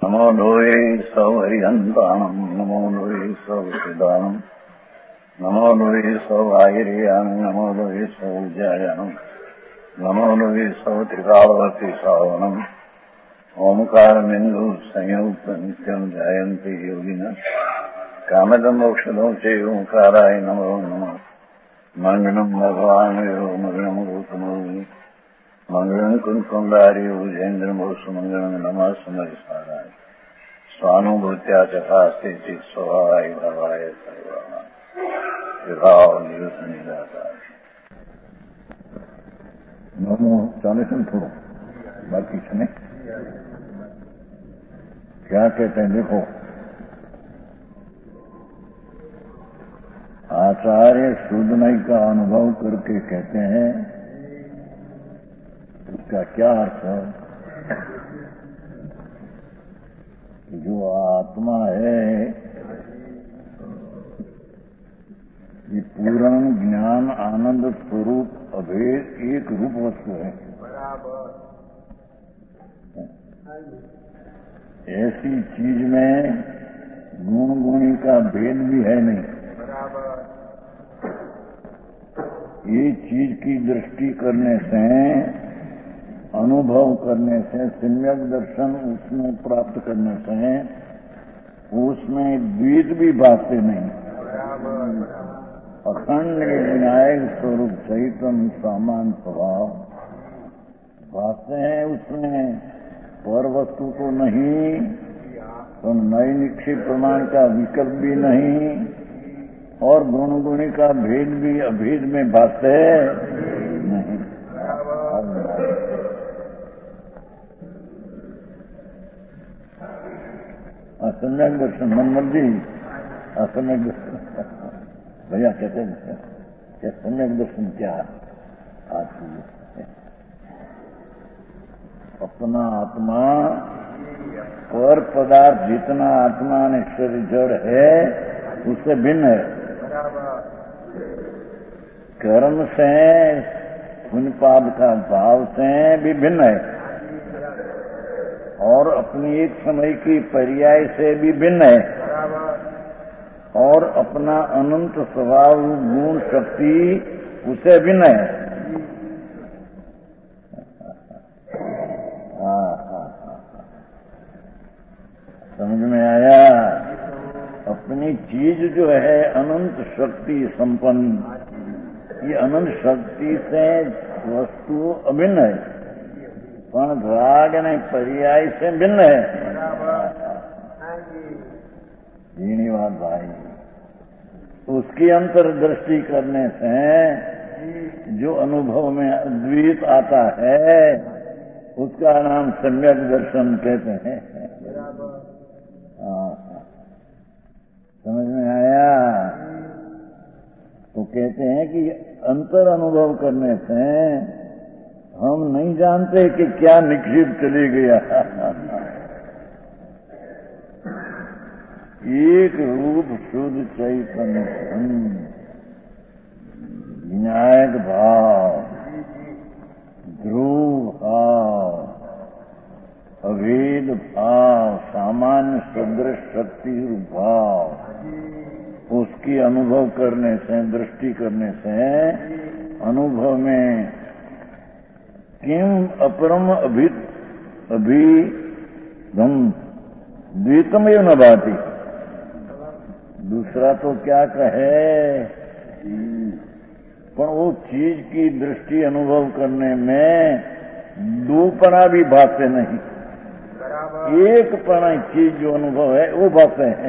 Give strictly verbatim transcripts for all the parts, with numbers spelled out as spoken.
नमो लोये सौहरिहन्ताणम् नमो लोये सौहृदानम् नमो लोये सौभागिर्याम् नमो लोये सौजायानम् नमो लोये सौत्रिकावती सावनम् ओंकारमिन्दु संयुक्त नित्यम् ध्यायन्ति योगिनः कामदम् मोक्षदम् च ओंकाराय नमो नमः मङ्गलम् भगवान् यो मङ्गलम् गौतमो मंगलम कुंकुंडारी उजेन्द्रमोसु मंगलम नमः समरिसाराय स्वानुभूत्या चकास्ते चित स्वभावाय भवाय सर्वाणां विभाव निरुद्ध निराकार नमो चालीस थोड़ो बाकी सुने क्या कहते हैं। देखो, आचार्य शुद्धमय का अनुभव करके कहते हैं, इसका क्या अर्थ है कि जो आत्मा है ये पूर्ण ज्ञान आनंद स्वरूप अभेद एक रूप वस्तु है। ऐसी चीज में गुण गुणी का भेद भी है नहीं। ये चीज की दृष्टि करने से, अनुभव करने से, सम्यक दर्शन उसमें प्राप्त करने से उसमें द्वैत भी भासते नहीं। अखंड विनायक स्वरूप चैतन्य समान स्वभाव भासते हैं। उसमें पर वस्तु तो नहीं, तो नई निक्षिप प्रमाण का विकल्प भी नहीं, और गुण गुणी का भेद भी अभेद में भासते नहीं। असम्यक दर्शन मनमल जी, असम्यक दर्शन भैया कहते हैं कि सम्यक दर्शन क्या आती है? अपना आत्मा पर पदार्थ जितना आत्मा ने शरीर जड़ है उससे भिन्न है। कर्म से, पुण्यपाप का भाव से भी भिन्न है, और अपनी एक समय की पर्याय से भी भिन्न है, और अपना अनंत स्वभाव गुण शक्ति उसे भिन्न है। हाँ हाँ हाँ, समझ में आया? अपनी चीज जो है अनंत शक्ति संपन्न, ये अनंत शक्ति से वस्तु अभिन्न है, पण राग ने पर्याय से भिन्न है। यही बात भाई, उसकी अंतर्दृष्टि करने से जो अनुभव में अद्वैत आता है उसका नाम सम्यक दर्शन कहते हैं। हाँ, समझ में आया? तो कहते हैं कि अंतर अनुभव करने से हम नहीं जानते कि क्या निक्षिप चली गया। एक रूप शुद्ध चैतन्य विनायक भाव, ध्रुव भाव, अभेद भाव, सामान्य सदृश शक्ति भाव, उसकी अनुभव करने से, दृष्टि करने से अनुभव में किम अपरम अभित अभिधम द्वैतम एव न भाति। दूसरा तो क्या कहे, पर वो चीज की दृष्टि अनुभव करने में दूपना भी भासते नहीं। एक पना चीज जो अनुभव है वो भासते हैं।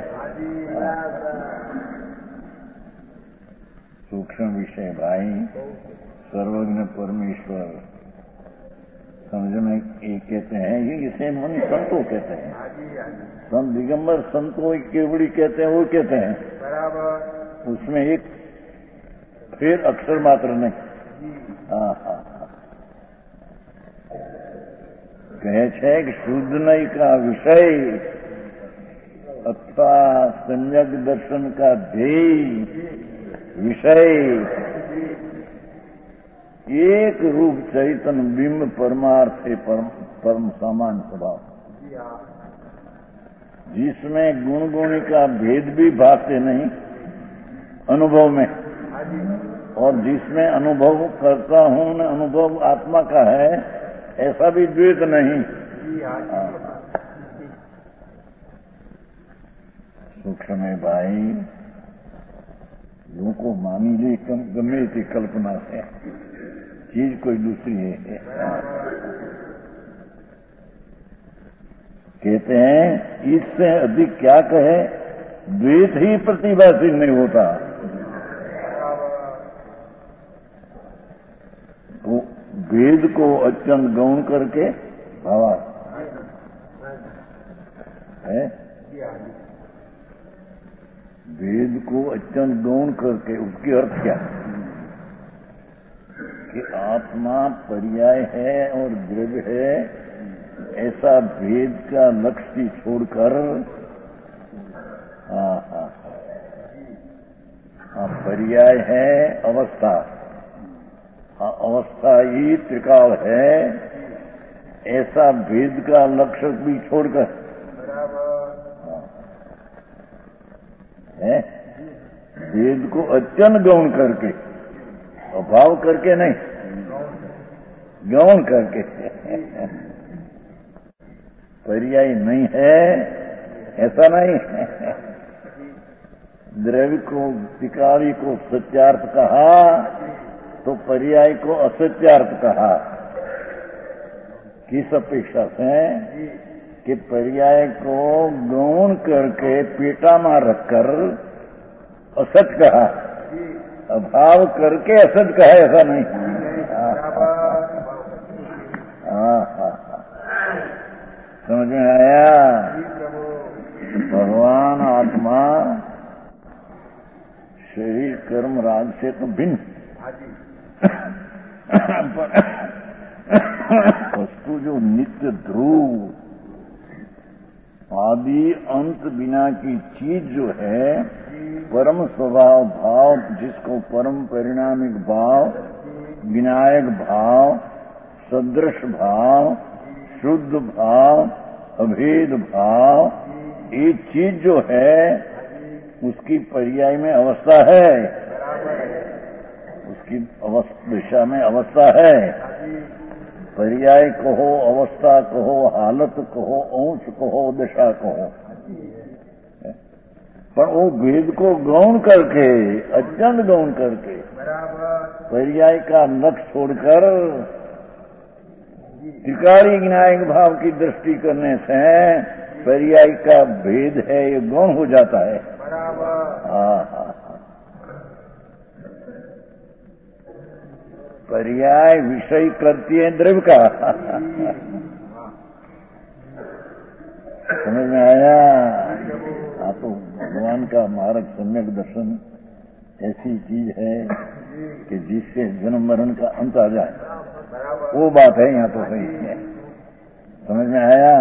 सूक्ष्म विषय भाई, सर्वज्ञ परमेश्वर समझ में ये कहते हैं, ये इसे मुनि संतो कहते हैं। संत दिगंबर संतो केवड़ी कहते हैं, वो कहते हैं उसमें एक फिर अक्षर मात्र नहीं। हाँ हाँ, कहे छे कि शुद्ध नहीं का विषय अथवा सम्यक दर्शन का ध्येय विषय एक रूप चैतन्य बिंब परमार्थ है, परम परम सामान्य स्वभाव। जिसमें गुण गुणी का भेद भी भासते नहीं अनुभव में, और जिसमें अनुभव करता हूं न अनुभव आत्मा का है, ऐसा भी द्वैत नहीं। सूक्ष्म है भाई, लोगों को मानी ले गमे थी कल्पना से, चीज कोई दूसरी है। कहते हैं इससे अधिक क्या कहे, द्वैत ही प्रतिभाशील नहीं होता। तो वेद को अत्यंत गौण करके भावा है, वेद को अत्यंत गौण करके उसके अर्थ क्या कि आत्मा पर्याय है और द्रव्य है, ऐसा वेद का लक्ष्य छोड़कर हाँ हाँ हाँ पर्याय है अवस्था, हाँ अवस्था ही त्रिकाल है, ऐसा वेद का लक्ष्य भी छोड़कर है, वेद को अत्यंत गौण करके, अभाव करके नहीं, गौण करके पर्याय नहीं है ऐसा नहीं है। द्रव्य को त्रिकाली को सत्यार्थ कहा तो पर्याय को असत्यार्थ कहा। किस अपेक्षा से कि पर्याय को गौण करके पेटा में रखकर असत कहा, अभाव करके असत कहा, ऐसा नहीं। हाँ हाँ समझ में आया? भगवान आत्मा शरीर कर्म राग से तो भिन्न, वस्तु जो नित्य ध्रुव आदि अंत बिना की चीज जो है, परम स्वभाव भाव, जिसको परम परिणामिक भाव, विनायक भाव, सदृश भाव, शुद्ध भाव, अभेद भाव, ये चीज जो है उसकी पर्याय में अवस्था है, उसकी अवस्था दिशा में अवस्था है। पर्याय कहो, अवस्था कहो, हालत कहो, अंश कहो, दिशा कहो, पर वो भेद को गौण करके, अत्यंत गौण करके, पर्याय का लक्ष्य छोड़कर त्रिकाली विनायक भाव की दृष्टि करने से पर्याय का भेद है ये गौण हो जाता है। हाँ हाँ पर्याय विषय करती है द्रव्य का। समझ में आया? हाँ तो भगवान का मार्ग सम्यक दर्शन ऐसी चीज है कि जिससे जन्म मरण का अंत आ जाए, वो बात है यहाँ तो सही है। समझ में आया?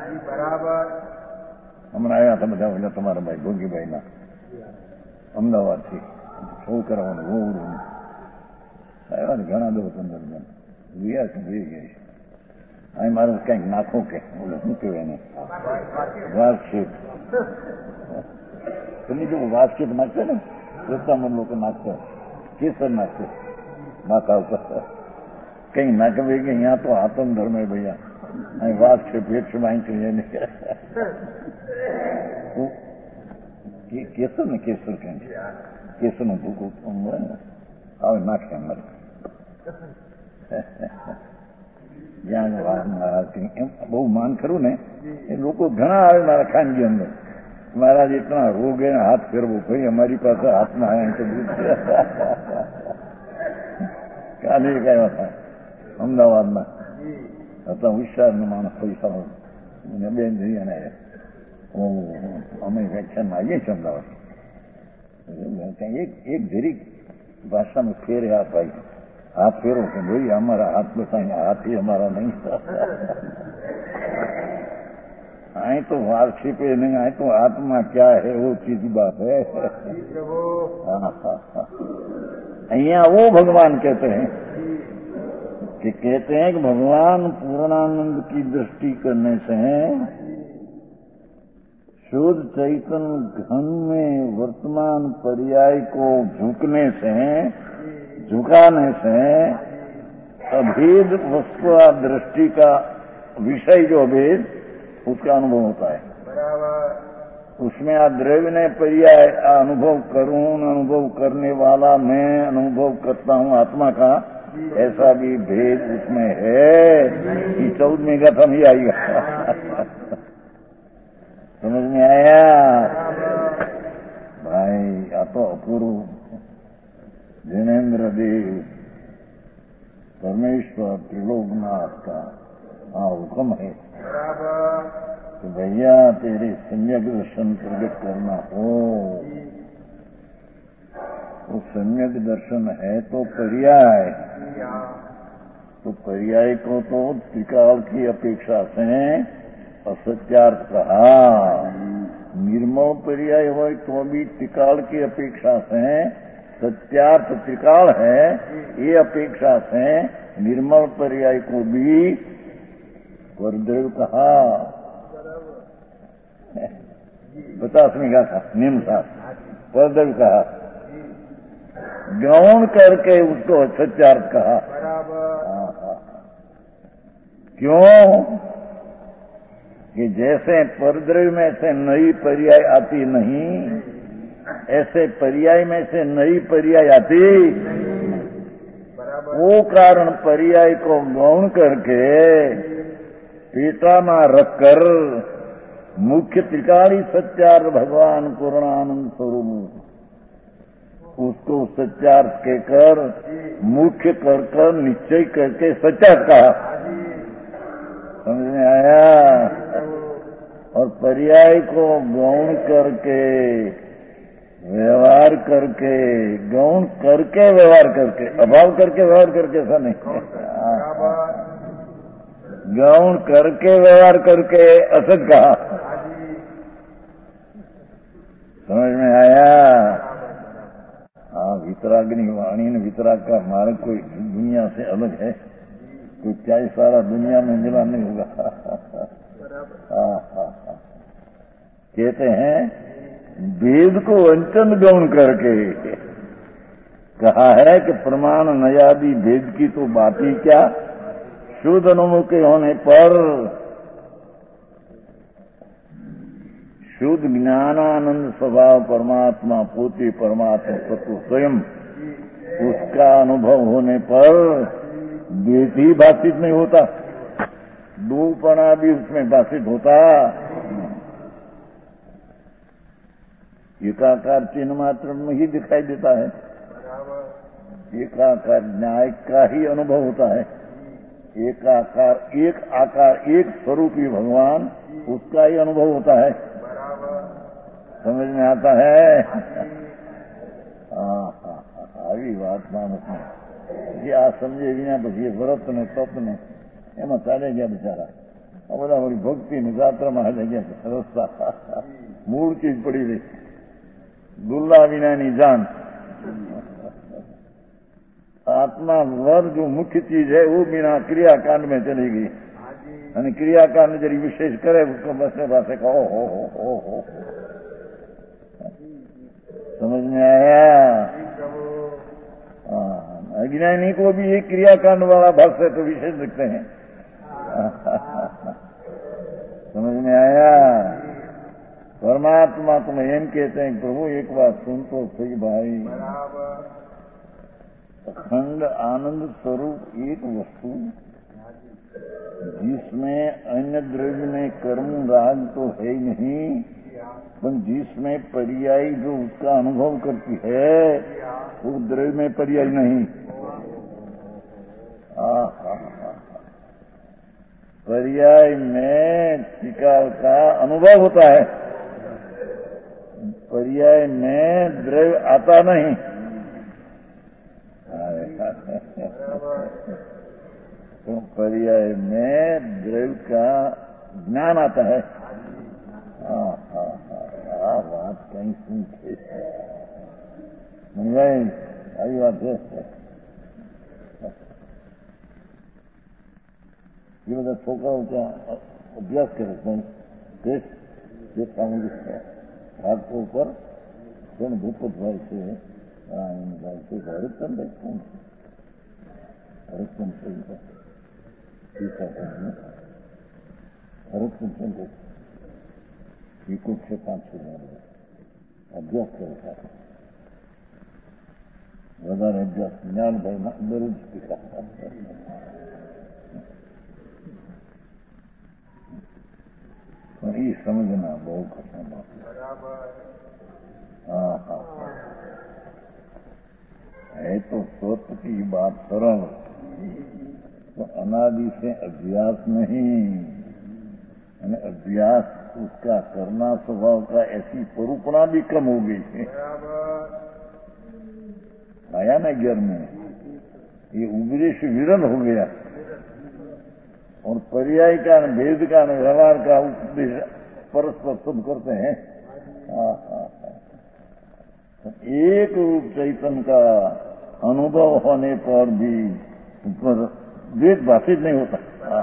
हमारा आया था બધા બોલ્યા તમારા ભાઈ ભોગીભાઈ ના અમદાવાદથી શો કરાવવાનું બહુ આવ્યા ને ઘણા દો પંદર જણ ગયા છે જોઈ ગયા છે. અહીં મારું કંઈક નાખો કે બોલે શું કહેવાય એને વાસ્કેટ પેલી જો વાસ્કેટ નાખશે ને રસ્તામાં લોકો નાખશે કેસર નાખશે માથા ઉપર કંઈ નાખવે કે અહીંયા તો આતમ ધર્મ હે ભૈયા અહીં વાત છે પેટ છે અહીં કહીએ નહીં કેસર ને કેસર કેમ છે કેસરનું ભૂકું હોય ને હવે નાખે અમારે જ્યાં એમ બહુ માન ખરું ને એ લોકો ઘણા આવે મારા ખાનગી અંદર મારા જેટલા રોગ એને હાથ ફેરવો ભાઈ અમારી પાસે હાથમાં આવ્યા તો કાલે કયા હતા અમદાવાદમાં હતા હોશિયારનો માણસ પૈસા બેન જઈ અને અમે વ્યાખ્યાનમાં આવીએ છીએ અમદાવાદ એક એક જરીક ભાષામાં ફેર આ ભાઈ हाथ फेरो कि भाई हमारा हाथ बताएंगे, हाथ ही हमारा नहीं। आए तो वार्षी पे नहीं, आए तो आत्मा क्या है वो चीज बात है। अहिया वो भगवान कहते हैं कि कहते हैं कि भगवान पूर्णानंद की दृष्टि करने से शुद्ध चैतन्य घन में वर्तमान पर्याय को झुकने से, झुकाने से अभेद वस्तु दृष्टि का विषय जो अभेद उसका अनुभव होता है। उसमें द्रव्य ने पर्याय अनुभव करूं, अनुभव करने वाला मैं अनुभव करता हूं आत्मा का, ऐसा भी भेद उसमें है कि चौदहवीं कथम ही आएगा। समझ में आया भाई? आ तो अपूर्व जिनेन्द्र देव परमेश्वर त्रिलोकनाथ का हाँ हुक्म है कि भैया तेरे सम्यक दर्शन प्रकट करना हो। वो सम्यक दर्शन है तो पर्याय, तो पर्याय को तो त्रिकाल की अपेक्षा से असत्यार्थ कहा। निर्मल पर्याय हो तो भी त्रिकाल की अपेक्षा से सत्यार्थ त्रिकाल है, ये अपेक्षा से निर्मल पर्याय को भी परद्रव्य कहा। पचासवीं का था निम्न था, परद्रव्य कहा। गौण करके उसको सत्यार्थ कहा। क्यों कि जैसे परद्रव्य में से नई पर्याय आती नहीं, ऐसे पर्याय में से नई पर्याय आती। वो कारण पर्याय को गौण करके पेटा में रखकर मुख्य त्रिकाली सत्यार्थ भगवान पूर्णानंद स्वरूप उसको सत्यार्थ कहकर मुख्य कर कर निश्चय करके सत्यार्थ कहा। समझ में आया? और पर्याय को गौण करके व्यवहार करके, गौण करके व्यवहार करके, अभाव करके व्यवहार करके ऐसा नहीं, गौण करके व्यवहार करके असत कहा। समझ में आया? हाँ, वितराग्नि वाणी ने वितराग का मार्ग कोई दुनिया से अलग है, कोई चाय सारा दुनिया में मिला नहीं होगा। कहते हैं वेद को वंचन गौण करके कहा है कि प्रमाण नयादि भेद की तो बात ही क्या, शुद्ध अनुभव के होने पर शुद्ध ज्ञानानंद स्वभाव परमात्मा पोते परमात्मा तत्व स्वयं, उसका अनुभव होने पर द्वैत ही भाषित नहीं होता, दोपना भी उसमें भाषित होता। एकाकार चिन्ह मात्र में ही दिखाई देता है, एकाकार न्याय का ही अनुभव होता है। एकाकार एक आकार एक स्वरूपी भगवान, उसका ही अनुभव होता है। समझ में आता है? આવી વાત માણસ જે આ સમજે વિના પછી વ્રત ને તપ ને એમાં ચાલે ગયા બિચારા, આ બધા વળી ભક્તિ ની જાત્રામાં હાલે ગયા રસ્તા, મૂળ ચીજ પડી રહી, દુલ્લા વિનાની જાન। आत्मा वर जो मुख्य चीज है वो बिना क्रियाकांड में चली गई, यानी क्रियाकांड जरी विशेष करे उसको बसने पासे कहो हो हो हो हो। समझ में आया? अज्ञानी को भी एक क्रियाकांड वाला भाष्य तो विशेष दिखते हैं। समझ में आया? परमात्मा तुम एम कहते हैं प्रभु एक बात सुन तो सही भाई, अखंड आनंद स्वरूप एक वस्तु जिसमें अन्य द्रव्य में कर्म राग तो है ही नहीं, पर जिसमें पर्याय जो उसका अनुभव करती है वो द्रव्य में पर्याय नहीं। पर्याय में त्रिकाल का अनुभव होता है, पर्याय में द्रव्य आता नहीं। तो पर्याय में द्रव्य का ज्ञान आता है। हाँ हाँ हाँ, बात कहीं सुनते नहीं, आई बात है। ये બધા છોકરાઓ ત્યાં અભ્યાસ કરે છે, ये सामूहिक भाग के ऊपर जन भूपत भाई से भाई से हरिचंद कौन हरिचंद से हरिचंद को विकुट से पांच सौ अभ्यास करता है વધારે અભ્યાસ જ્ઞાનભાઈમાં દરરોજ ટીકા પણ એ સમજના બહુ કઠણ हाँ हाँ है तो स्वत की बात सरल तो अनादि से अभ्यास नहीं यानी अभ्यास उसका करना स्वभाव का ऐसी परूपणा भी कम हो गई है आया ना घर में ये उग्रे से विरल हो गया और पर्याय का भेद का व्यवहार का उपदेश परस्पर सब करते हैं। हाँ हाँ हाँ एक रूप चैतन्य का अनुभव होने पर भी ऊपर भेद भाषित नहीं होता।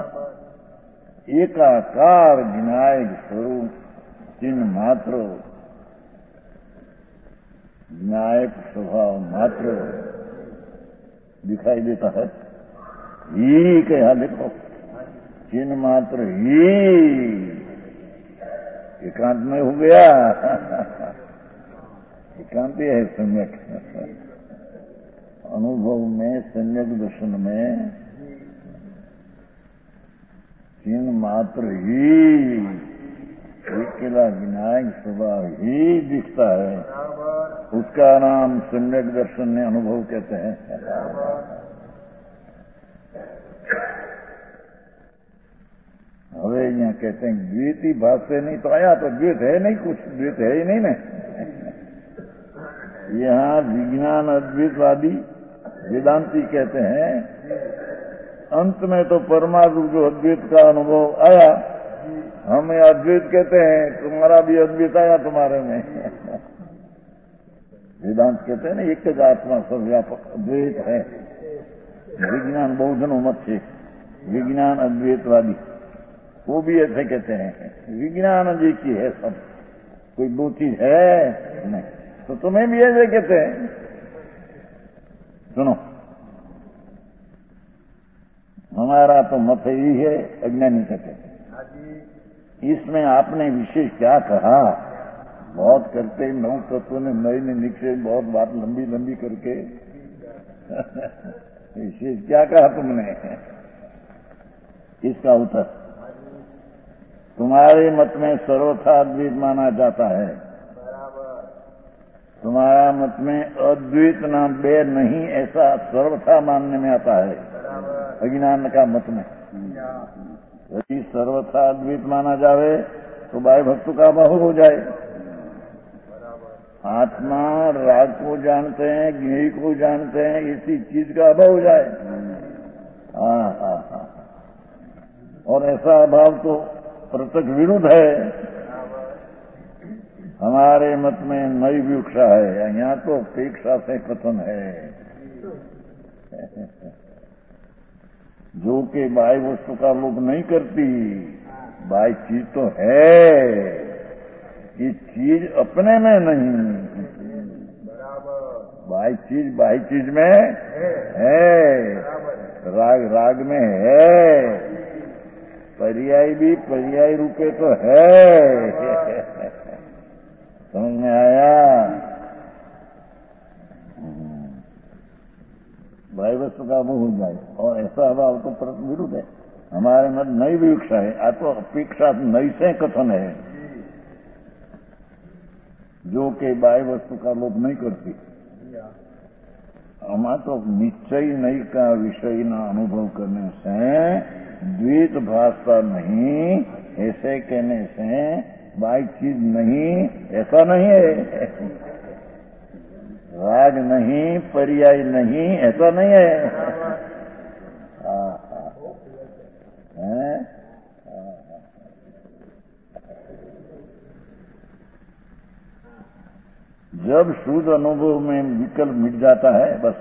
एकाकार विनायक स्वरूप चिन्ह मात्र विनायक स्वभाव मात्र दिखाई देता है। ही कहा देखो चिन्ह मात्र ही एकांत में हो गया एकांत है सम्यक अनुभव में सम्यक दर्शन में चिन्ह मात्र ही अकेला विनायक स्वभाव ही दिखता है। उसका नाम सम्यक दर्शन ने अनुभव कहते हैं। हवे यहाँ कहते हैं द्वैत ही भाव से नहीं तो आया तो द्वैत है नहीं कुछ द्वैत है ही नहीं ना। यहाँ विज्ञान अद्वैतवादी वेदांती कहते हैं अंत में तो परमाणु जो अद्वैत का अनुभव आया हम अद्वैत कहते हैं तुम्हारा भी अद्वैत आया तुम्हारे में। वेदांत कहते हैं ना एक एक आत्मा सब व्यापक अद्वैत है। विज्ञान बहुजनों मत से विज्ञान अद्वैतवादी वो भी ऐसे कहते हैं विज्ञान जी की है सब कोई दो चीज है नहीं तो तुम्हें भी ऐसे कहते हैं। सुनो हमारा तो मत ही है अज्ञानी कहते हैं। इसमें आपने विशेष क्या कहा बहुत करते नौ तत्वों ने नई ने निक्षेप बहुत बात लंबी लंबी करके विशेष क्या कहा तुमने। इसका उत्तर तुम्हारे मत में सर्वथा अद्वैत माना जाता है। तुम्हारा मत में अद्वैत नाम बे नहीं ऐसा सर्वथा मानने में आता है अज्ञान का मत में। यदि सर्वथा अद्वैत माना जावे तो बाह्य भक्तों का अभाव हो जाए। आत्मा राग को जानते हैं ज्ञेय को जानते हैं इसी चीज का अभाव हो जाए। हाँ हाँ हाँ और ऐसा अभाव तो प्रत्यक्ष विरुद्ध है। हमारे मत में नई विवक्षा है यहाँ तो अपेक्षा से कथन है जो कि बाह्य वस्तु का लोभ नहीं करती। बाह्य चीज तो है ये चीज अपने में नहीं बाह्य चीज बाह्य चीज में है राग राग में है पर्याय भी पर्याय रूपे तो है। समझ में आया। बाह्य वस्तु का मुंह हो जाए और ऐसा अभाव तो परत विरुद्ध है। हमारे मत नई विवक्षा है आ तो अपेक्षा नई से कथन है जो कि बाह्य वस्तु का लोभ नहीं करती। हमारा तो निश्चय नई का विषय न अनुभव करने से द्वैत भाषा नहीं ऐसे कहने से बाह्य चीज नहीं ऐसा नहीं है। राग नहीं पर्याय नहीं ऐसा नहीं है। हाँ हाँ है जब शुद्ध अनुभव में विकल्प मिट जाता है बस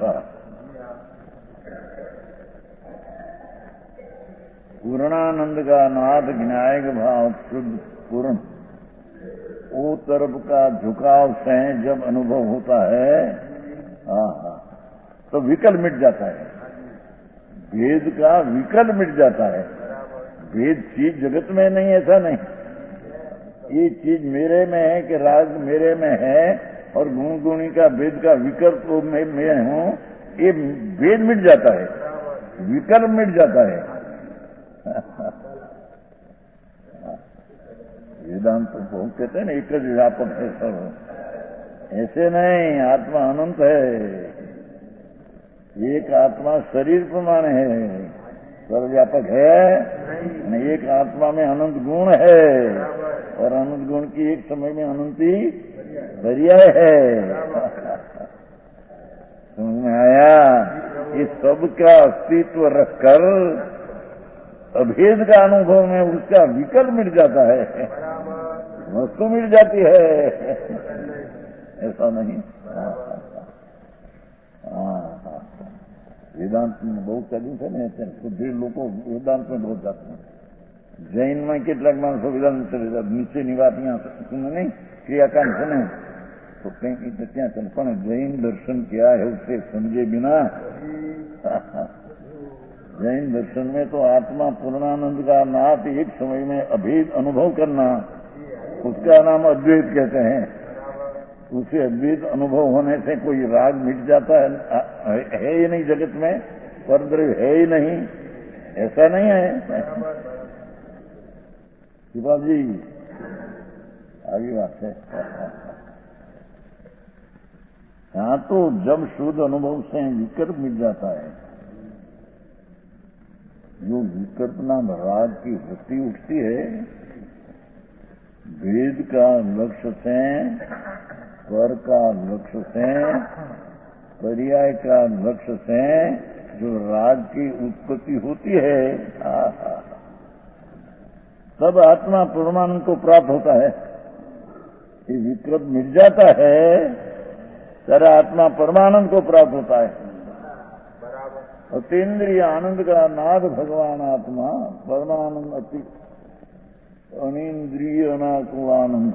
पूर्णानंद का नाथ विनायक भाव शुद्ध पूर्ण वो तरफ का झुकाव से जब अनुभव होता है, हाँ हाँ, तो विकल मिट जाता है। भेद का विकल मिट जाता है। भेद चीज जगत में नहीं, ऐसा नहीं। ये चीज मेरे में है कि राग मेरे में है और गुण गुणी का भेद का विकल्प में मैं हूं, ये भेद मिट जाता है, विकल्प मिट जाता है। वेदांत तो बहुत कहते हैं ना, एक ज व्यापक है सब। ऐसे नहीं, आत्मा अनंत है। एक आत्मा शरीर प्रमाण है, सर्वव्यापक है। एक आत्मा में अनंत गुण है और अनंत गुण की एक समय में अनंती पर्याय है। समझ में आया? ये सबका अस्तित्व रखकर अभेद का अनुभव में उसका विकल्प मिट जाता है, वस्तु मिट जाती है। ऐसा नहीं। वेदांत में बहुत चालू है ना, तो ढेर लोग वेदांत में बहुत जाते हैं। जैन में કેટલાક માણસો વેદાંત ચલે જાય, નીચેની વાત અહીંયા સુને નહીં, ક્રિયાકાંડ સુને तो कहीं तो क्या चल, पर जैन दर्शन क्या है उसे समझे बिना जैन दर्शन में तो आत्मा पूर्णानंद का नाथ एक समय में अभेद अनुभव करना, उसका नाम अद्वैत कहते हैं। उसे अद्वैत अनुभव होने से कोई राग मिट जाता है, है ही नहीं जगत में, परद्रव्य है ही नहीं, ऐसा नहीं है। शिवा जी आगे बात है। यहां तो जब शुद्ध अनुभव से विकल्प मिट जाता है, जो विकल्प नाम राग की वृत्ति उठती है, भेद का लक्ष्य से, पर का लक्ष्य से, पर्याय का लक्ष्य से जो राग की उत्पत्ति होती है, तब आत्मा परमानंद को प्राप्त होता है। ये विकल्प मिट जाता है, सारा आत्मा परमानंद को प्राप्त होता है। अतीन्द्रिय आनंद का नाद भगवान आत्मा परमानंद, अति अनिंद्रिय अनाकुल आनंद,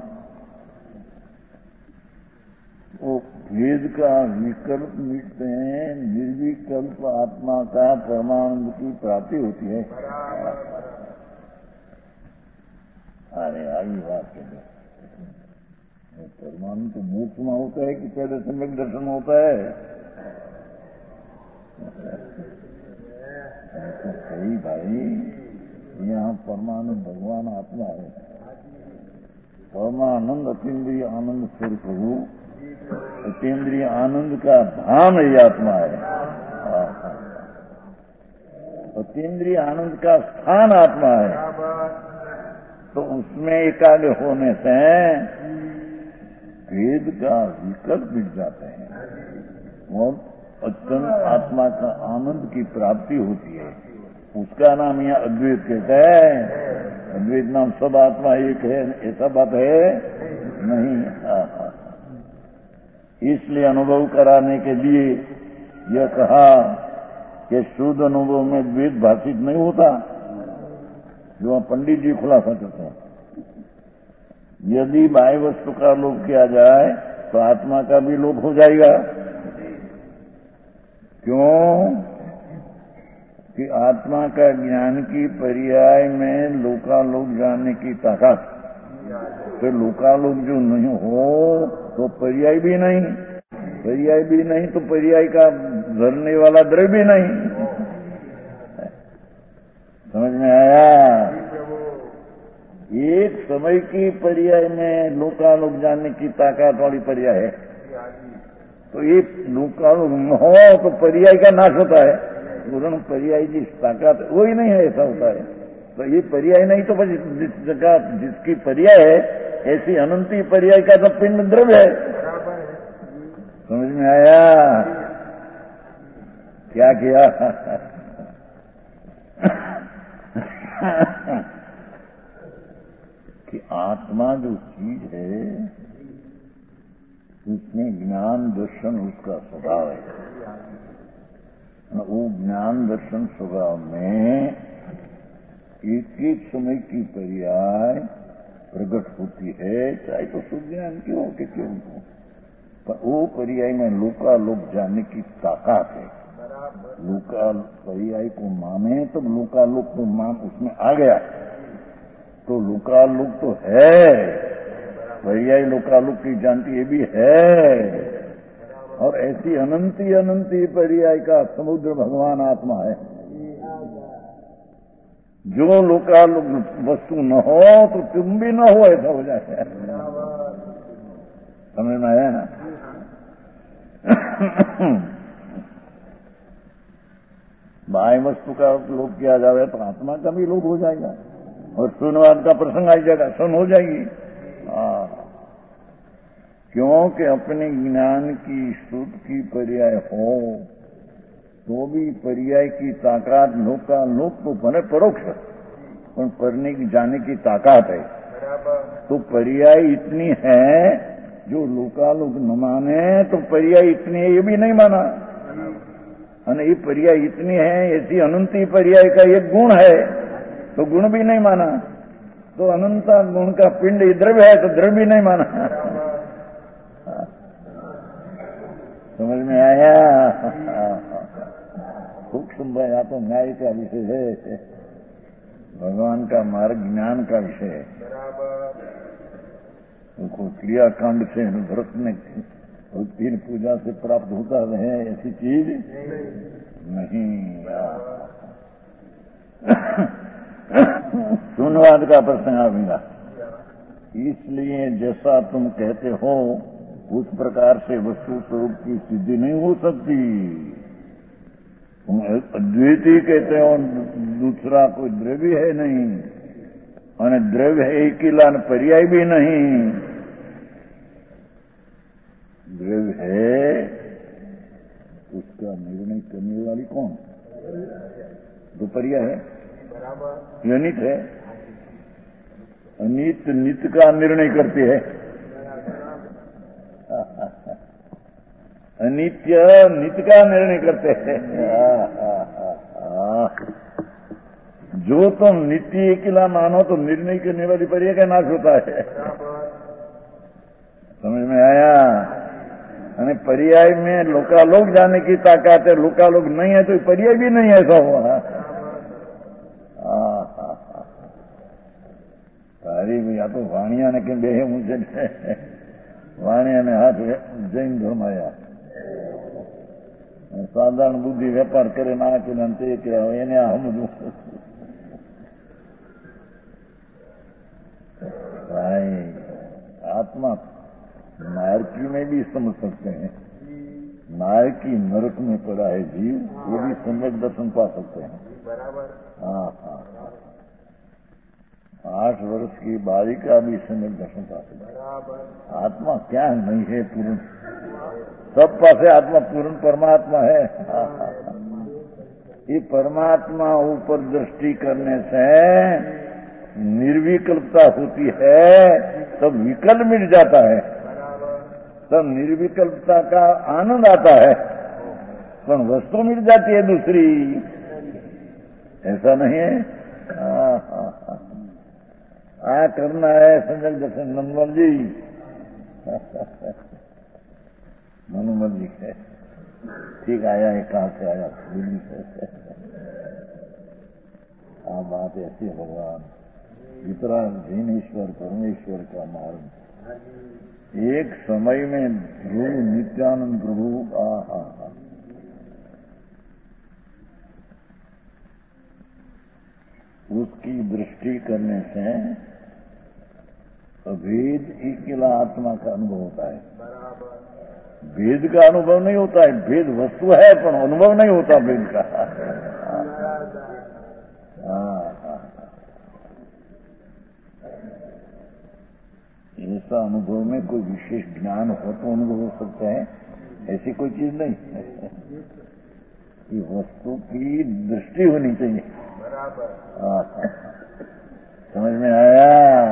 वो भेद का विकल्प मिटते हैं, निर्विकल्प आत्मा का परमानंद की प्राप्ति होती है। अरे आई बात है, परमाणु तो मोक्ष में होता है कि पहले सम्यक दर्शन होता है? तो सही भाई, यहाँ परमाणु भगवान आत्मा है। परमानंद अतीन्द्रिय आनंद स्वरूप प्रभु, अतीन्द्रिय आनंद का धाम ही आत्मा है। अतीन्द्रिय आनंद का स्थान आत्मा है। तो उसमें एकाग्र होने से भेद का विकल्प मिट जाते हैं और अत्यंत आत्मा का आनंद की प्राप्ति होती है। उसका नाम यहाँ अद्वैत कहते हैं। अद्वैत नाम सब आत्मा एक है, ऐसा बात है नहीं। इसलिए अनुभव कराने के लिए यह कहा कि शुद्ध अनुभव में द्वैत भाषित नहीं होता, जो पंडित जी खुलासा करते हैं। यदि बाह्य वस्तु का लोप किया जाए तो आत्मा का भी लोप हो जाएगा। क्यों? कि आत्मा का ज्ञान की पर्याय में लोकालोक जानने की ताकत, फिर लोकालोक जो नहीं हो तो पर्याय भी नहीं, पर्याय भी नहीं तो पर्याय का धरने वाला द्रव्य भी नहीं। समझ में आया? एक समय की पर्याय में लोकालोक जानने की ताकत वाली पर्याय है, तो ये लोकालोक न हो तो पर्याय का नाश होता है। पूर्ण पर्याय जिस ताकत वो ही नहीं है, ऐसा होता है। तो ये पर्याय नहीं तो बस जिस जगह जिसकी पर्याय है, ऐसी अनंती पर्याय का तो पिंड द्रव्य है। समझ में आया क्या किया? कि आत्मा जो चीज है उसमें ज्ञान दर्शन उसका स्वभाव है। वो ज्ञान दर्शन स्वभाव में एक एक समय की पर्याय प्रकट होती है, चाहे तो सुज्ञान क्यों के क्यों हो, पर वो पर्याय में लोका लोक जानने की ताकत है। लोका पर्याय को माने तो लोका लोक को मान उसमें आ गया, तो लोका लोक तो है, पर्याय लोका लोक की जानती ये भी है। और ऐसी अनंती अनंती पर्याय का समुद्र भगवान आत्मा है। जो लोकालोक वस्तु न हो तो तुम भी न हो, ऐसा हो जाता है। समझ में आया ना? बाह्य वस्तु का लोप किया जाए तो आत्मा का भी लोप हो जाएगा और शून्यवाद का प्रसंग आ जाएगा, सुन हो जाएगी। हाँ, क्योंकि अपने ज्ञान की श्रुत की पर्याय हो तो भी पर्याय की ताकत लोका लोक तो बने परोक्ष, पर पढ़ने की जाने की ताकत है। तो पर्याय इतनी है जो लोकालोक न माने तो पर्याय इतनी है ये भी नहीं माना, और ये पर्याय इतनी है ऐसी अनंती पर्याय का एक गुण है तो गुण भी नहीं माना, तो अनंता गुण का पिंड द्रव्य है तो द्रव्य भी नहीं माना। समझ में आया? सूक्ष्म भाई, या तो न्याय का विषय है, भगवान का मार्ग ज्ञान का विषय है। उनको क्रियाकांड से व्रत में तीन पूजा से प्राप्त होता है ऐसी चीज नहीं। शून्यवाद का प्रश्न आवेगा, इसलिए जैसा तुम कहते हो उस प्रकार से वस्तु स्वरूप की सिद्धि नहीं हो सकती। तुम अद्वैती कहते हो, दूसरा कोई द्रव्य है नहीं, और द्रव्य है एक ही लान पर्याय भी नहीं। द्रव्य है उसका निर्णय करने वाली कौन? दो पर्याय है, अनित है, अनित नित्य का निर्णय करती है, अनित्य नित्य का निर्णय करते हैं। जो तुम नित्य अकेला मानो तो निर्णय करने वाली पर्याय का नाश होता है। समझ में आया? यानी पर्याय में लोकालोक जाने की ताकत है, लोकालोक नहीं है तो पर्याय भी नहीं ऐसा हुआ। तारी भी या तो वाणिया ने कहीं बेहे मुझे वाणिया ने हाथ जैन धर्म आया, साधारण बुद्धि व्यापार करे ना कि नंते क्या એને આ સમજવું भाई। आत्मा नारकी में भी समझ सकते हैं, नारकी नरक में पड़ा है जीव, वो भी सम्यक दर्शन पा सकते हैं। हाँ हाँ, आठ वर्ष की बालिका भी सम्यक दर्शन पा सकते हैं। आत्मा क्या नहीं है पूर्ण, सब पासे आत्मा पूर्ण परमात्मा है। ये परमात्मा ऊपर दृष्टि करने से निर्विकल्पता होती है, तब विकल्प मिट जाता है, तब निर्विकल्पता का आनंद आता है, पर वस्तु मिट जाती है दूसरी, ऐसा नहीं है। आ करना है संजय दर्शन नंदलाल जी, मनुमत जी है, ठीक आया है, कहां से आया? दिल्ली से। हाँ, बात ऐसी है भगवान, इतना धीनेश्वर परमेश्वर का मार्ग। एक समय में ध्रुव नित्यानंद प्रभु, आहा हा, उसकी दृष्टि करने से अभेद अकेला आत्मा का अनुभव होता है। भेद का अनुभव नहीं होता है, भेद वस्तु है पर अनुभव नहीं होता भेद का। ऐसा अनुभव में कोई विशेष ज्ञान हो तो अनुभव हो सकता है, ऐसी कोई चीज नहीं है। ये वस्तु की दृष्टि होनी चाहिए। समझ में आया?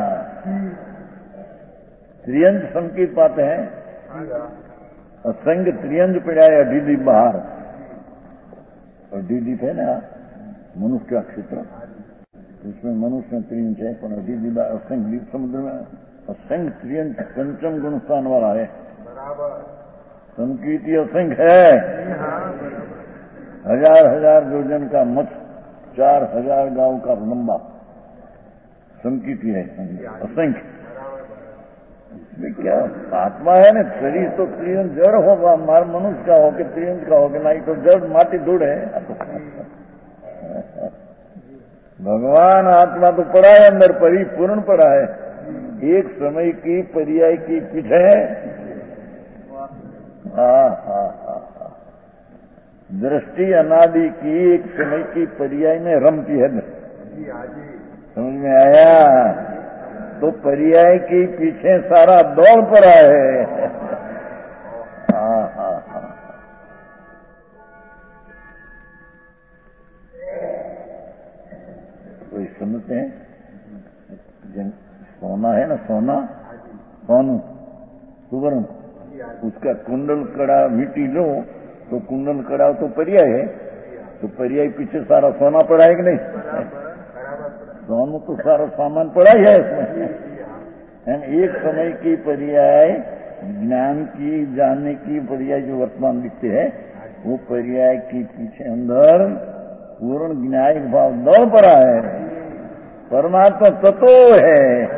त्रियंज संकेत पाते हैं, असंग त्रियंज पड़ा डीडी बाहर, और डीडी है ना मनुष्य का क्षेत्र, उसमें मनुष्य त्रियंच है, पर अभी जुदा असंख्य द्वीप समुद्र में असंख्य त्रियंच पंचम गुण स्थान वाला है। संकीर्ति असंख्य है, हजार हजार योजन का मत, चार हजार गांव का लंबा संकीर्ति है, असंख्य। इसमें क्या आत्मा है ना, शरीर तो त्रियंच जड़ होगा, मार मनुष्य का हो के त्रियंच का हो के, नहीं तो जड़ माटी धूड़ है। भगवान आत्मा तो पड़ा है अंदर, परिपूर्ण पड़ा है। एक समय की पर्याय की पीछे हाँ हाँ हाँ दृष्टि अनादि की एक समय की पर्याय में रमती है। समझ में आया? तो पर्याय के पीछे सारा दौड़ पड़ा है। हाँ हाँ हाँ तो इस समझते हैं, सोना है ना, सोना सोनू सुवर्ण, उसका कुंडल कड़ा मिट्टी लो तो कुंडल कड़ा तो पर्याय है, तो पर्याय पीछे सारा सोना पड़ा है कि नहीं? सोनू तो सारा सामान पड़ा ही है इसमें। एक समय की पर्याय ज्ञान की, जानने की पर्याय जो वर्तमान दिखते है, वो पर्याय की पीछे अंदर पूर्ण ज्ञायिक भाव दौड़ पड़ा है। परमात्मा तत्व है।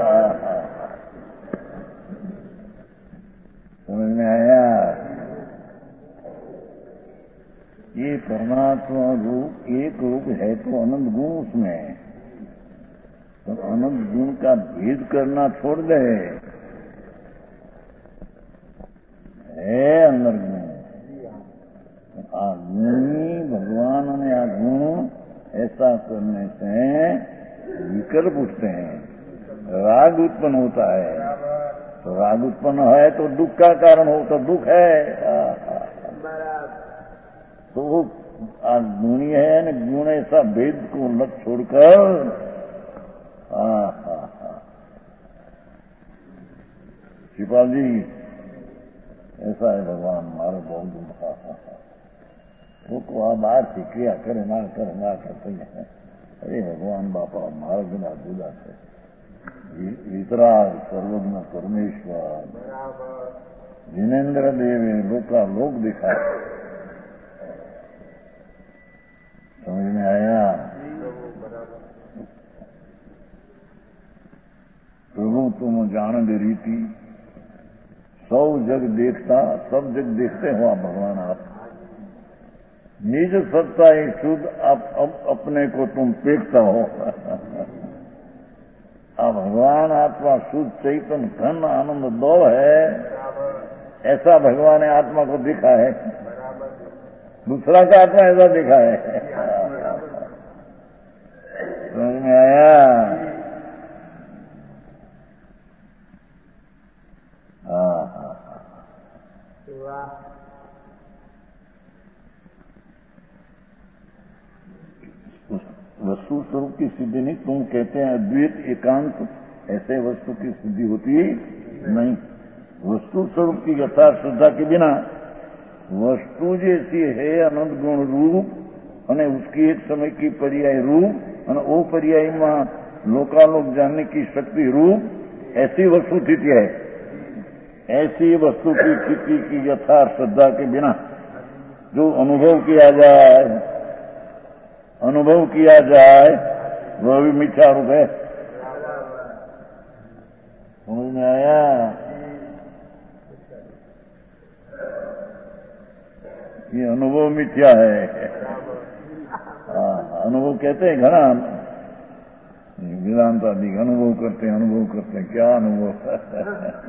समझ में आया? ये परमात्मा रूप एक रूप है तो अनंत गुण उसमें, तो अनंत गुण का भेद करना छोड़ दे, है अंदर गुण। आ गुणी भगवान ने आ गुण ऐसा करने से विकल्प उठते हैं, राग उत्पन्न होता है। तो राग उत्पन्न है तो दुख का कारण हो, तो दुख है। तो वो गुणी है न, गुण ऐसा भेद को लग छोड़कर हाँ हाँ हाँ शिपाल जी ऐसा है भगवान मारो बहुत दुख। वो को आप आज से क्रिया करे ना करे ना करते हैं। अरे भगवान बापा मारो बिना जुदा से वितराग सर्वज्ञ परमेश्वर जिनेन्द्र देव लोका लोक दिखा। समझ में आया? प्रभु तुम जान दे रीति, सौ जग देखता सब जग देखते हो आप भगवान। आप निज सत्ता ही शुद्ध, आप अब अपने को तुम देखता हो। अब भगवान आत्मा शुद्ध चैतन्य घन आनंद दो है, ऐसा भगवान ने आत्मा को दिखा है। दूसरा का आत्मा ऐसा दिखा है। समझ में आया? हाँ हाँ वस्तु स्वरूप की सिद्धि नहीं, तुम कहते हैं अद्वैत एकांत, ऐसे वस्तु की सिद्धि होती नहीं। वस्तु स्वरूप की यथार्थ श्रद्धा के बिना वस्तु जैसी है अनंत गुण रूप और उसकी एक समय की पर्याय रूप और वो पर्याय में लोकालोक जानने की शक्ति रूप, ऐसी वस्तु स्थिति है। ऐसी वस्तु की स्थिति की यथार्थ श्रद्धा के बिना जो अनुभव किया जाए अनुभव किया जाए वह भी मिथ्या रूप है। समझ में आया? ये अनुभव मिथ्या है। हाँ, अनुभव कहते हैं घना वेदांत आदि अनुभव करते हैं अनुभव करते हैं क्या अनुभव।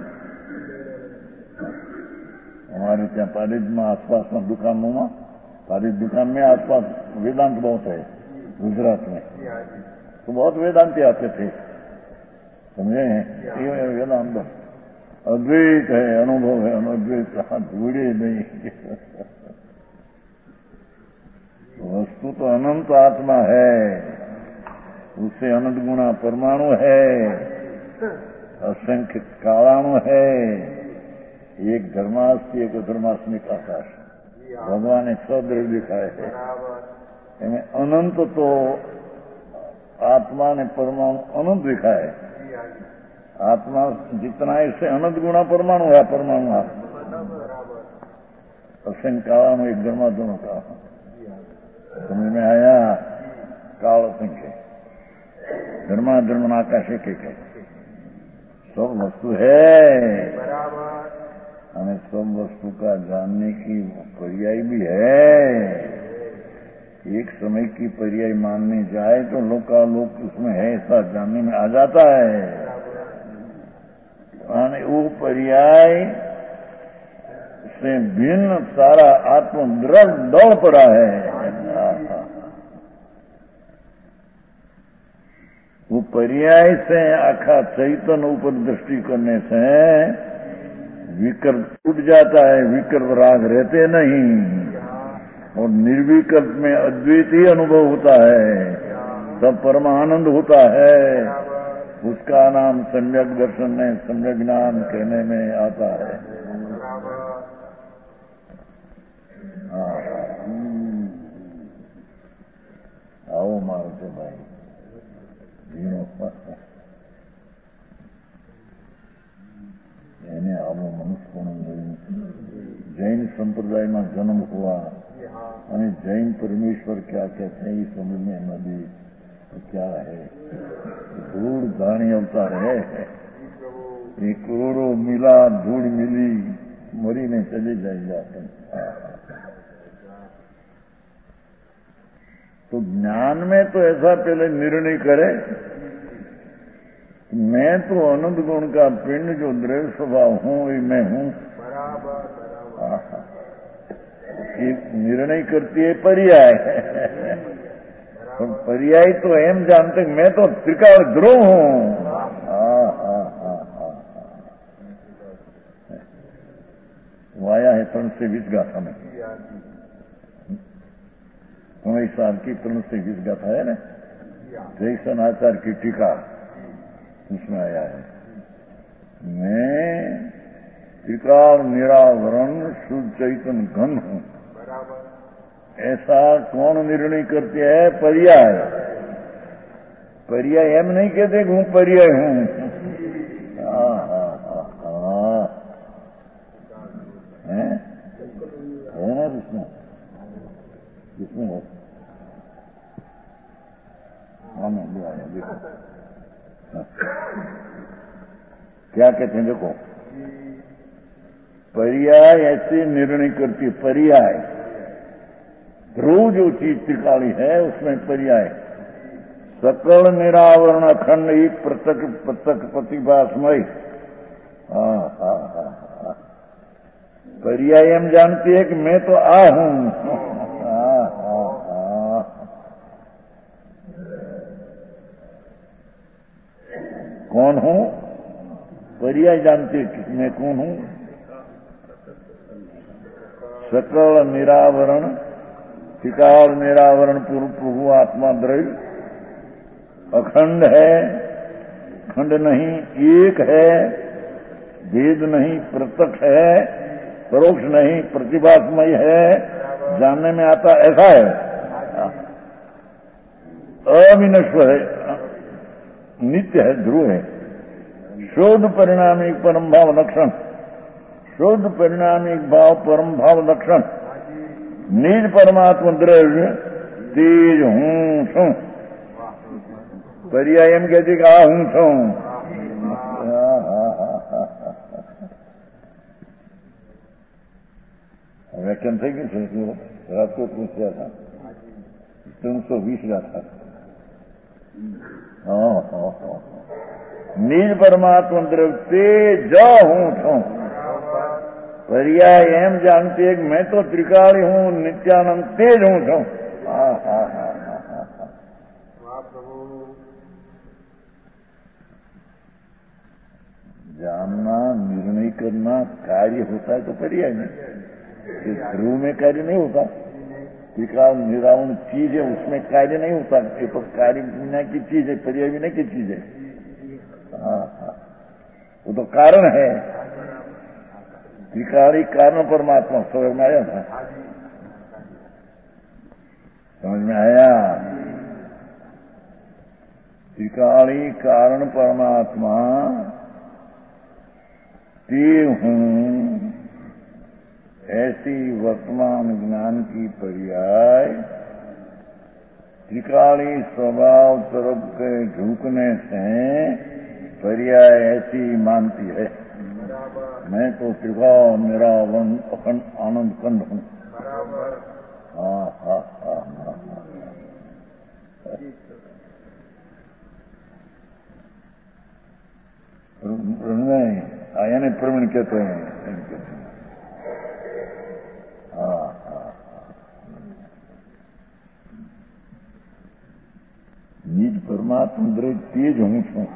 हमारे ત્યાં पारिज में आसपास में दुकानों में पारिज दुकान में आसपास वेदांत बहुत है गुजरात में, तो बहुत वेदांती आते थे। समझे? ये वेदांत अद्वैत है, अनुभव है, अद्वैत जुड़े नहीं। वस्तु तो अनंत आत्मा है, उससे अनंत गुणा परमाणु है, असंख्य कालाणु है, एक धर्मास्ति एक अधर्मास्मिक आकाश। भगवान ने सौ द्रव्य दिखाए है। अनंत तो आत्मा ने परमाणु अनंत लिखा है। आत्मा जितना इससे अनंत गुना परमाणु है, परमाणु है असन काला में एक धर्मा दोनों का समझ में आया। काल संख्य धर्मा धर्म आकाश एक एक है, सब वस्तु है हमें सब वस्तु का जानने की पर्याय भी है। एक समय की पर्याय मानने जाए तो लोकालोक उसमें है, ऐसा जानने में आ जाता है। वो पर्याय से भिन्न सारा आत्म दृढ़ दौड़ पड़ा है। वो पर्याय से आखा चैतन्य ऊपर दृष्टि करने से विकल्प टूट जाता है, विकल्प राग रहते नहीं और निर्विकल्प में अद्वितीय अनुभव होता है, तब परमानंद होता है। उसका नाम सम्यक दर्शन में सम्यक ज्ञान कहने में आता है। आओ मारते भाई એને આવો મનુષ્યપણું જોયું। જૈન સંપ્રદાયમાં જન્મ हुआ અને જૈन परमेश्वर क्या कहते हैं ये समझ में न दी तो क्या है, धूल धाणी अवतार है। एक करोड़ों मिला धूल मिली मरी ने चले जाए। तो ज्ञान में तो ऐसा पहले निर्णय करे मैं तो अनंत गुण का पिंड जो द्रव्य स्वभाव हूं ये मैं हूं। ये निर्णय करती है पर्याय और पर्याय तो एम जानते मैं तो त्रिकाल ध्रुव हूं। वो आया है तरण से बीस गाथा में, उन्नीस साल की तरण से बीस गाथा है ना, जैसन आचार की टीका उसमें आया है। मैं त्रिकाल निरावरण शुद्ध चैतन्य घन हूं। ऐसा कौन निर्णय करते हैं? पर्याय। पर्याय एम नहीं कहते हूं पर्याय हूं। है ना इसमें इसमें है। हाँ मैं ले आया देखो क्या कहते हैं। देखो पर्याय ऐसे निर्णय करती है। पर्याय ध्रुव जो चीज त्रिकाली है उसमें पर्याय सकल निरावरण अखंड एक प्रत्यक्ष प्रत्यक्ष प्रतिभासमय। हाँ हाँ हाँ हाँ पर्याय हम जानती है कि मैं तो आ हूं। हाँ हाँ हाँ कौन हूं? पर्याय जानती है कि मैं कौन हूं। सकल निरावरण त्रिकाल निरावरण पूर्व प्रभु आत्मा द्रव्य अखंड है, खंड नहीं, एक है, भेद नहीं, प्रत्यक्ष है, परोक्ष नहीं, प्रतिभासमय है, जानने में आता ऐसा है। अविनश्वर है, नित्य है, ध्रुव है। शोध परिणामिक परम भाव लक्षण, शोध परिणामिक भाव परम भाव लक्षण निज परमात्मा द्रव्य तेज हूं छू। पर्याय एम कहती कि आ हूं छू। व्याख्यान થઈ ગયું છે રાત को पूछा था तीन सौ बीस का था। निज परमात्मा द्रव्य तेज हूं छू। पर्याय एम जानती है कि मैं तो त्रिकाली हूं, नित्यानंद तेज हूं छू। जानना निर्णय करना कार्य होता है तो पर्याय में, ध्रुव में कार्य नहीं होता। त्रिकाल निरावरण चीज है उसमें कार्य नहीं होता। ये तो कार्य बिना की चीज है, पर्याय बिना की चीज है। हाँ हाँ वो तो कारण है। त्रिकाली कारण परमात्मा समझ में आया था? समझ में आया? त्रिकाली कारण परमात्मा ते हूं, ऐसी वर्तमान ज्ञान की पर्याय त्रिकाली स्वभाव तरफ के झुकने से पर्याय ऐसी मानती है। मैं तो त्रिकाल निरावरण अखंड आनंद कंद हूँ। हाँ हाँ हाँ हाँ नहीं यानी प्रवीण कहते हैं। हाँ हाँ निज परमात्मा दरेक तेज हूँ छू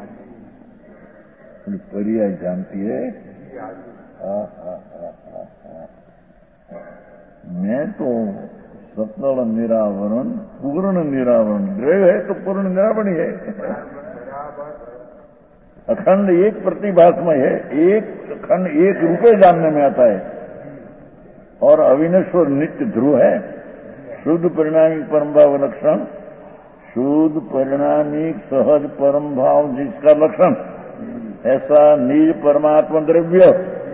पर्याय जानती है। हाँ हाँ हाँ हाँ हाँ मैं तो सकल निरावरण पूर्ण निरावरण द्रव्य है तो पूर्ण निरावरण है। अखंड एक प्रतिभासमय है, एक अखंड एक रूपे जानने में आता है और अविनश्वर नित्य ध्रुव है। शुद्ध परिणामिक परम भाव लक्षण, शुद्ध परिणामिक सहज परम भाव जिसका लक्षण, ऐसा निज परमात्मा द्रव्य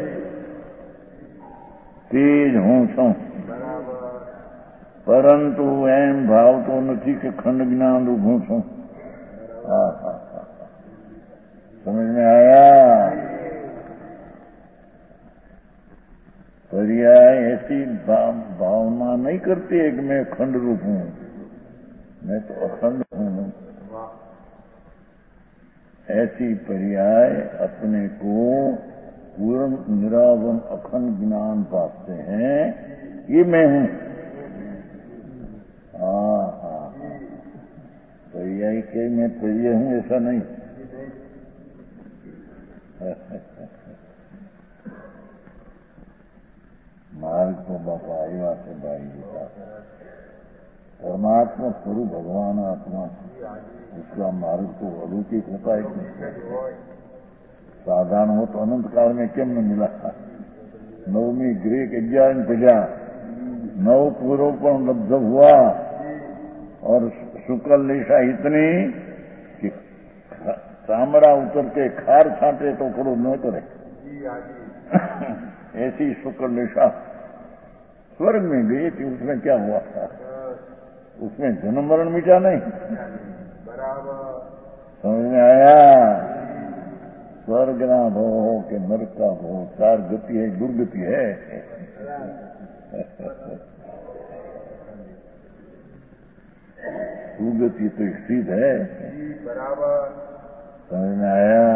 तेज हूं छू। परंतु एम भाव तो नहीं कि खंड ज्ञान रूप हूं छू। हाँ हाँ हाँ समझ में आया। पर्याय ऐसी भावना नहीं करती है कि मैं खंड रूप हूं, मैं तो अखंड हूं। ऐसी पर्याय अपने को पूर्ण निरावरण अखंड ज्ञान पाते हैं, ये मैं हूं। हाँ हाँ हाँ पर्याय के मैं पर्याय हूं ऐसा नहीं। मार्ग तो बापा आया से भाई का परमात्मा स्वरूप भगवान आत्मा, उसका मार्ग तो अलौकिक होता है कि नहीं। साधारण हो तो अनंत काल में क्यों न मिला। नवमी ग्रीक ग्यारह प्रजा नव पूर्व पर लब्ध हुआ और शुक्ल निशा इतनी कि तामड़ा उतर के खार छांटे तो करो न करे। ऐसी शुक्ल निशा स्वर्ग में गई थी, उसमें क्या हुआ था? उसमें जन्म मरण मिटा नहीं। समझ में आया। स्वर्ग ना भो के नरक का भो, चार गति है, दुर्गति है। दुर्गति तो स्थित है। समझ में आया।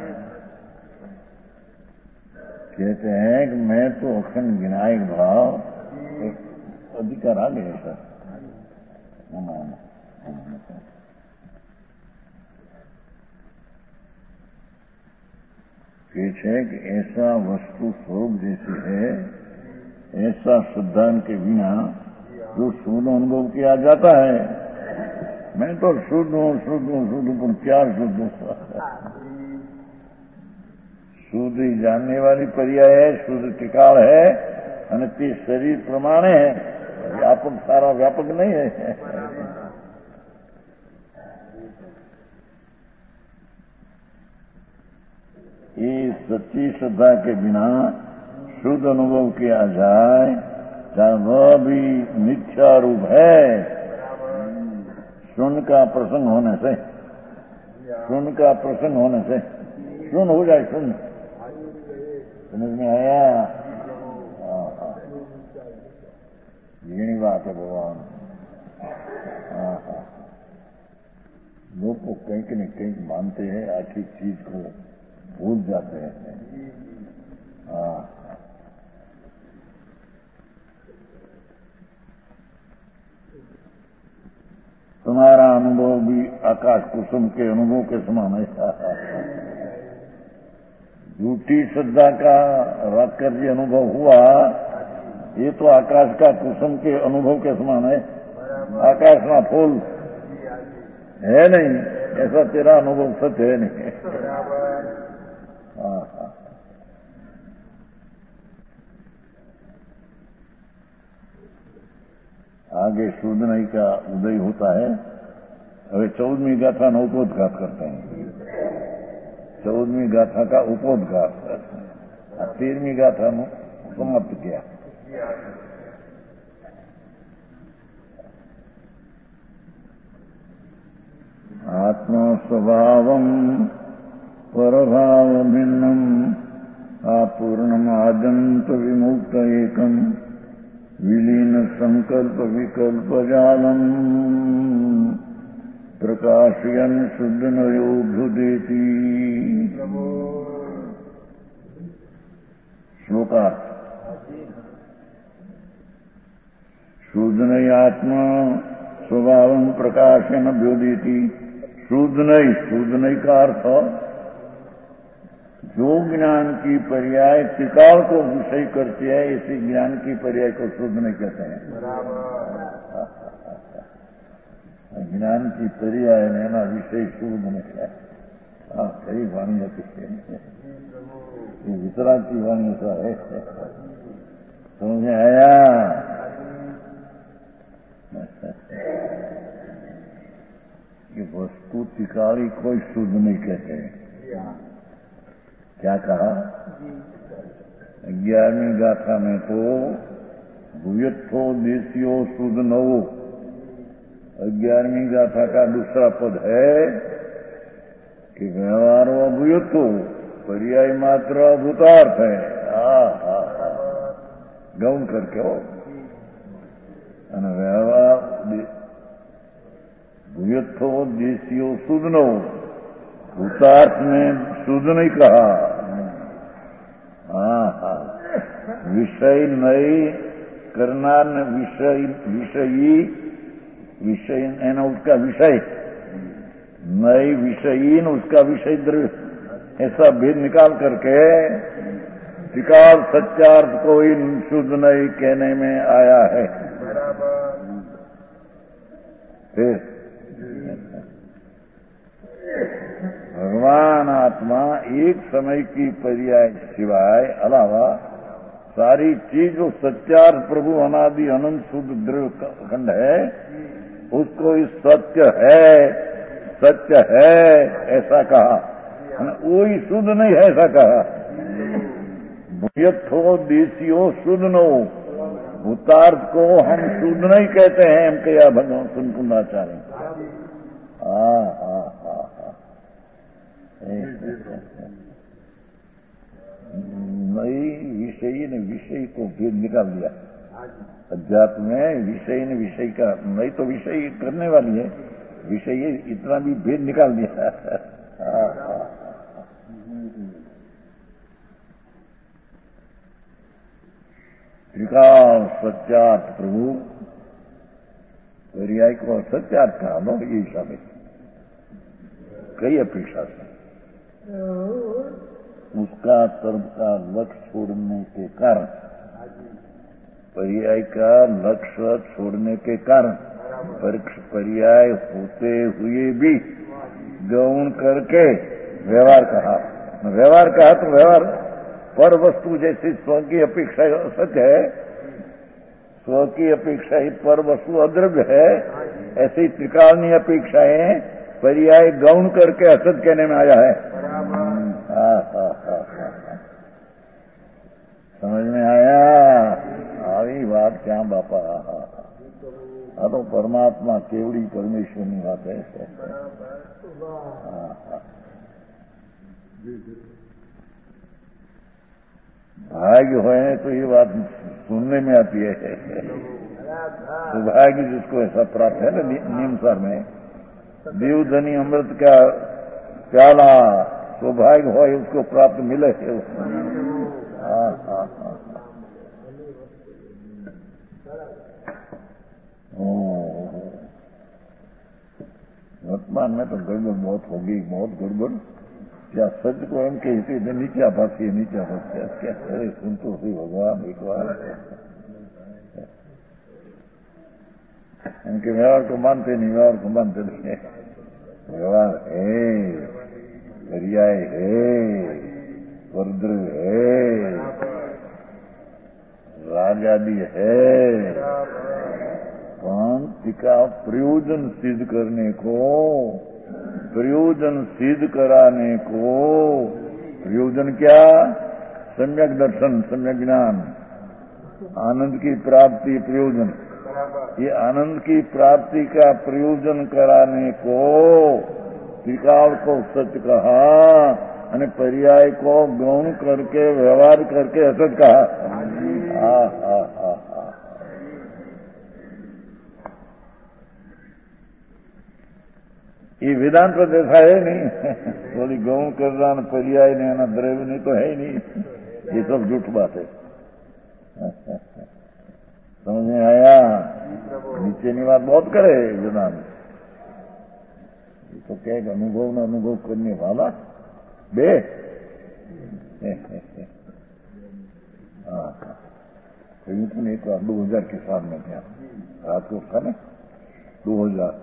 कहते हैं कि मैं तो अखंड विनायक भाव अधिकार आ गए सर। कहते हैं कि ऐसा वस्तु स्वरूप जैसी है, ऐसा श्रद्धान के बिना जो शुद्ध अनुभव किया जाता है। मैं तो शुद्ध हूँ, शुद्ध हूँ, शुद्ध हूँ, क्या शुद्ध हूँ? शुद्ध ही जानने वाली पर्याय है, शुद्ध टिकाल है, अनित्य शरीर प्रमाण है, व्यापक सारा व्यापक नहीं है। ये सच्ची श्रद्धा के बिना शुद्ध अनुभव किया जाए, चाहे वह भी मिथ्या रूप है। शून्य का प्रसंग होने से, शून्य का प्रसंग होने से शून्य हो जाए। शून्य समझ में आया। यही बात है भगवान। लोग को कहीं कि नहीं कहीं मानते हैं, आखिर चीज को भूल जाते हैं। हाँ तुम्हारा अनुभव भी आकाश कुसुम के अनुभव के समान है। झूठी श्रद्धा का वाक्य जी अनुभव हुआ, ये तो आकाश का कुसुम के अनुभव के समान है। आकाश ना फूल है नहीं, ऐसा तेरा अनुभव सत्य है नहीं। हाँ हाँ आगे शोधनाई का उदय होता है, હવે ચૌદમી ગાથાનો ઉपोद्घात करते हैं. चौदहवीं गाथा का उपोद्घात, तेरहवीं गाथा में समाप्त किया. आत्मा स्वभावम परभाव भिन्नम अपूर्णम आदंत विमुक्त एकम विलीन संकल्प विकल्प जालम प्रकाशयन शुद्ध नयो भ्युदेति. श्लोकार्थ. शुद्ध नई आत्मा स्वभावं प्रकाशन भ्युदेति. शुद्ध नई, शुद्ध नई का अर्थ जो ज्ञान की पर्याय त्रिकाल को विषय करती है, इसी ज्ञान की पर्याय को शुद्ध नहीं कहते हैं. ज्ञान की पर्याय नेना विषय शुद्ध नहीं है. हाँ, कई वाणी होती है, ये वितरा की वाणी ऐसा है. समझ में आया? ये वस्तु त्रिकाली कोई शुद्ध नहीं कहते हैं. क्या कहा? ग्यारहवीं गाथा में तो भूयत्थो देशियो शुद्ध नवो, ग्यारहवीं गाथा का दूसरा पद है कि व्यवहार अभूयत्थो पर्याय मात्र अभूतार्थ है. गौण करके हो व्यवहार भूयत्थो देशियो शुद्ध नवो, भूतार्थ में शुद्ध नहीं कहा. हाँ हाँ, विषय नई करना न विषय विषयी विषय है ना, उसका विषय नई विषयीन उसका विषय द्रव्य, ऐसा भेद निकाल करके त्रिकाल सत्यार्थ को ही शुद्ध नहीं कहने में आया है. फिर भगवान आत्मा एक समय की पर्याय सिवाय अलावा सारी चीज जो सत्यार्थ प्रभु अनादि अनंत शुद्ध द्रव्य खंड है, उसको इस सत्य है सत्य है ऐसा कहा. वो ही शुद्ध नहीं है ऐसा कहा. भूयत्थो देशियो शुद्ध नो, भूतार्थ को हम शुद्ध नहीं कहते हैं. हम कया भगवान सुनकुंडाचार्य. हाँ हाँ हाँ हाँ, नई विषयी ने विषय को भेद निकाल दिया. अध्यात्म में विषय ने विषय का नहीं तो विषय करने वाली है, विषय इतना भी भेद निकाल दिया. त्रिकाल सत्यार्थ प्रभु पर्याय को सत्यार्थ कहा नो, ये हिसाब है. कई अपेक्षा से उसका कर्म का लक्ष्य छोड़ने के कारण, पर्याय का लक्ष्य छोड़ने के कारण पर्याय होते हुए भी गौण करके व्यवहार कहा. व्यवहार कहा तो व्यवहार पर वस्तु जैसे स्व की अपेक्षा सत्य है, स्व की अपेक्षा ही पर वस्तु अद्रव्य है, ऐसे ही त्रिकालनीय अपेक्षाएं पर्याय गौण करके असत कहने में आया है. हाँ हाँ हाँ हाँ, समझ में आया? આવી વાત ક્યાં બાપા? આ તો પરમાત્મા કેવડી પરમેશ્વરની વાત है. भाग्य हो तो ये बात सुनने में आती है. तो भाग्य जिसको ऐसा प्राप्त है ना नियमसार में, देवधनी अमृत का प्याला सौभाग्य हो उसको प्राप्त मिले. हाँ हाँ हाँ, वर्तमान में तो गड़बड़ बहुत होगी, बहुत गड़बड़. क्या सच को एम कहते थे नीचा भाषी नीचा भाषी, क्या करे सुन तो सही भगवान एक बार. इनके व्यवहार को मानते नहीं, व्यवहार को मानते नहीं. व्यवहार है, पर्याय है, वर्द्र है, राग आदि है, पण टीका प्रयोजन सिद्ध करने को, प्रयोजन सिद्ध कराने को, प्रयोजन क्या? सम्यक दर्शन, सम्यक ज्ञान, आनंद की प्राप्ति प्रयोजन। ये आनंद की प्राप्ति का प्रयोजन कराने को त्रिकाल को सत्य कहा और पर्याय को गौण करके व्यवहार करके असत कहा। हा हा हा हा ये वेदांत तो देखा है नहीं। थोड़ी गौण कर रहा पर्याय ने ना द्रव्य नहीं तो है ही नहीं। ये सब झूठ बात है। समझ में आया? नीचे की बात बहुत करे वेदांत। ये तो क्या अनुभव न अनुभव करने वाला बे। हाँ कहीं तो एक बार दो हजार के साल में क्या रात को था ना दो हजार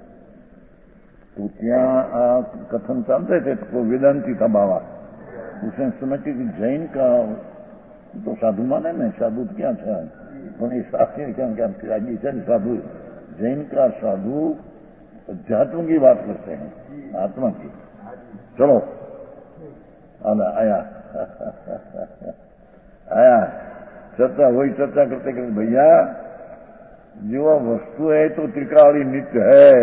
तो क्या कथन चालते थे तो वेदांती था बाबा। उसने समझ कि जैन का तो साधु माने नहीं, साधु क्या था પણ साथी क्या क्या साधु जैन का साधु अध्यात्म की बात करते हैं, आत्मा की। चलो आला आया आया चर्चा वही चर्चा करते करते भैया जो वस्तु है तो त्रिकाली नित्य है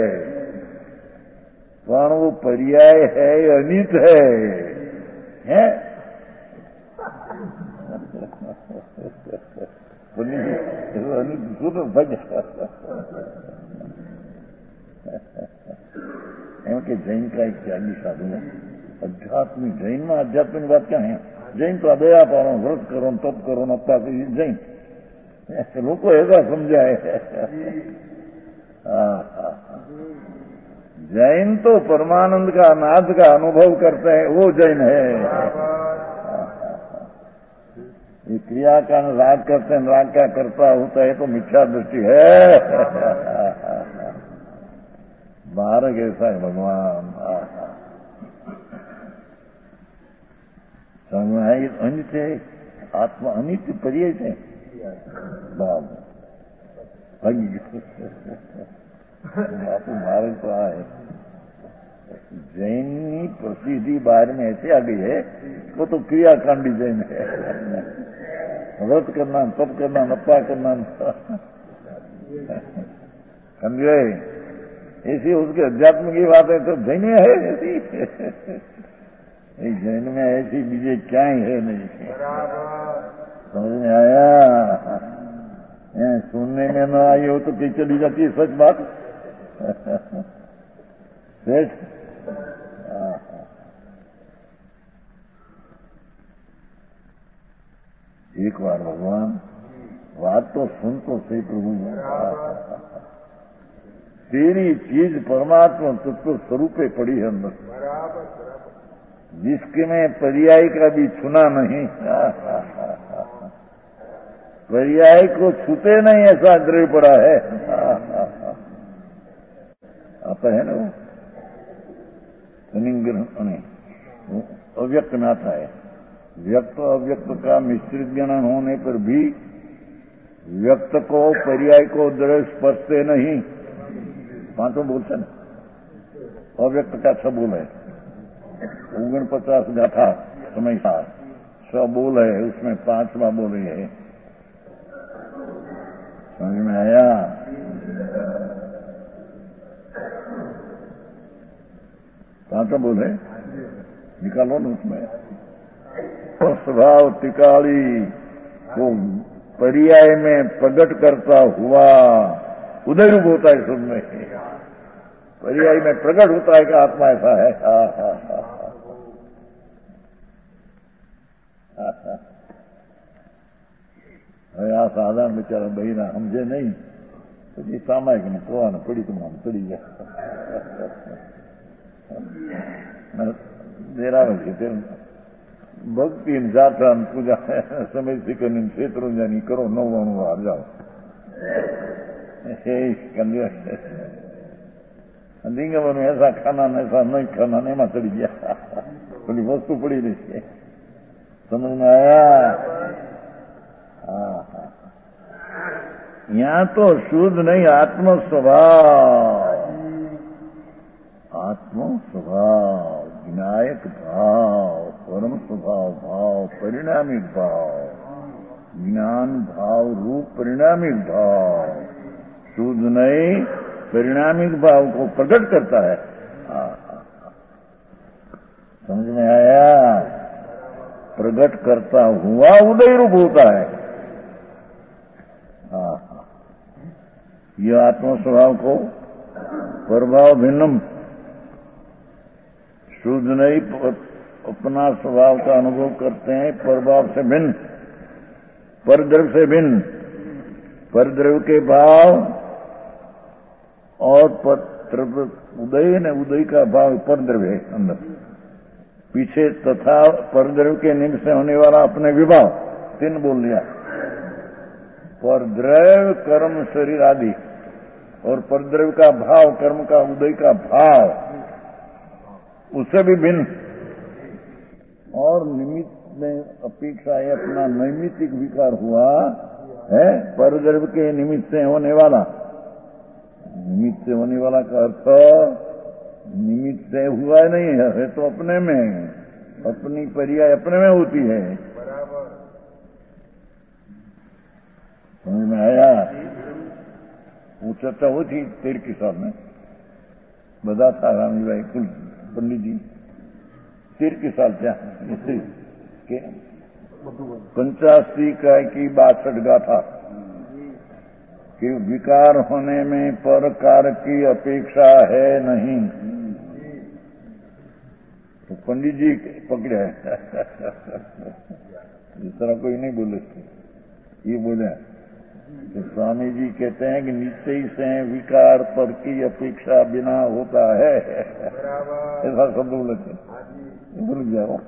पण वो पर्याय है अनित है, है? एम के जैन का एक त्यागी साधु है अध्यात्मिक। जैन में आध्यात्मिक बात क्या है? जैन तो दया पारो, व्रत करो, तप करो, नप्पा करो, जैन ऐसे लोग को ऐसा समझाए। जैन तो परमानंद का नाद का अनुभव करते हैं, वो जैन है। ये क्रिया का राग करते हैं, राग का करता होता है तो मिथ्या दृष्टि है। मार्ग ऐसा है भगवान। समझ अनित्य है आत्मा, अनित्य पर्याय से बाप मार्ग तो है। जैन प्रसिद्धि बाहर में ऐसे आ गई है वो तो क्रियाकांडी जैन है। व्रत करना, तप करना, नप्पा करना समझे? ऐसी उसके अध्यात्म की बात है तो जैन है ऐसी। जैन में ऐसी बीजे क्या ही है नहीं। समझ में आया? सुनने में न आई हो तो कहीं चली जाती है सच बात। सेठ एक बार भगवान बात तो सुन तो सही प्रभु, तेरी चीज परमात्मा तत्व स्वरूपे पड़ी है अंदर, जिसके में पर्याय का भी छूना नहीं। पर्याय को छूते नहीं ऐसा द्रव्य पड़ा है। आता है ना वो अव्यक्त में आता है। व्यक्त अव्यक्त का मिश्रित ज्ञान होने पर भी व्यक्त को पर्याय को द्रव्य स्पर्शते नहीं। पांचों बोलते ना, अव्यक्त का छ बोल है, ओगन पचास गाथा समय का छ बोल है, उसमें पांचवा बोल है। समझ में आया? पांचों बोल है, निकालो ना उसमें। स्वभाव टिकाली को पर्याय में प्रकट करता हुआ उदय रूप होता है। सुनने पर्याय में प्रकट होता है कि आत्मा ऐसा है। हा हा हा आ साधारण बेचारा बहिना समझे नहीं तो जी सामायिक ने कहा पड़ी तुम हम पड़ी गया मेरा बच्चे भक्ति जाता पूजा समय से करने क्षेत्रों जानी करो नौ वाणु हार जाओ लिंगवन में ऐसा खाना न ऐसा नहीं खाना नहीं में चढ़ी गया बोली वस्तु पड़ी रही। समझ में आया? हाँ हाँ यहाँ तो शुद्ध नहीं, आत्म स्वभाव, आत्म स्वभाव, विनायक भाव, परम स्वभाव भाव, परिणामिक भाव, ज्ञान भाव रूप परिणामिक भाव, शुद्ध नहीं परिणामिक भाव को प्रकट करता है। समझ में आया? प्रकट करता हुआ उदय रूप होता है। यह आत्म स्वभाव को प्रभाव भिन्नम, शुद्ध नहीं अपना स्वभाव का अनुभव करते हैं प्रभाव से भिन्न, परद्रव्य से भिन्न, परद्रव्य के भाव और परद्रव्य उदय ने उदय का भाव परद्रव्य है अंदर, पीछे तथा परद्रव्य के निमित्त से होने वाला अपने विभाव, तीन बोल लिया, परद्रव्य कर्म शरीर आदि, और परद्रव्य का भाव कर्म का उदय का भाव उससे भी भिन्न, और निमित्त में अपेक्षा है अपना नैमित्तिक विकार हुआ है, परद्रव्य के निमित्त से होने वाला, निमित्त से होने वाला का अर्थ निमित्त से हुआ नहीं है, है तो अपने में, अपनी पर्याय अपने में होती है। समझ में आया? वो चर्चा हुई थी तेर के साथ में, बता था रामी भाई कुल पंडित जी तेर के साल क्या के पंचासी का की बासठ गाथा कि विकार होने में पर कारक की अपेक्षा है नहीं, तो पंडित जी पकड़े हैं इस तरह कोई नहीं बोले, ये बोले तो स्वामी जी कहते हैं कि निश्चय से विकार पर की अपेक्षा बिना होता है, ऐसा शब्द बोले थे, भूल गया वो।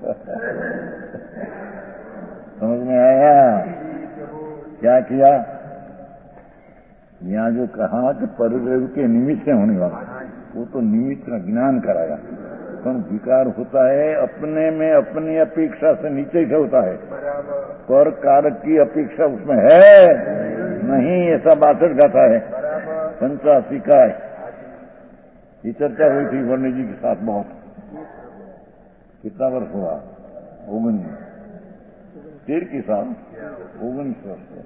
समझ में आया? क्या किया यहाँ जो कहा कि परद्रव्य के निमित्त से होने वाला, वो तो निमित्त का ज्ञान कराया, पर विकार होता है अपने में अपनी अपेक्षा से नीचे से होता है, पर कारक की अपेक्षा उसमें है नहीं, ऐसा बासठ गाथा है पंचासी का। ये चर्चा हुई थी वर्णी जी के साथ बहुत, कितना वर्ष हुआ? ओगनीस तेर के साथ ओगनीस वर्ष।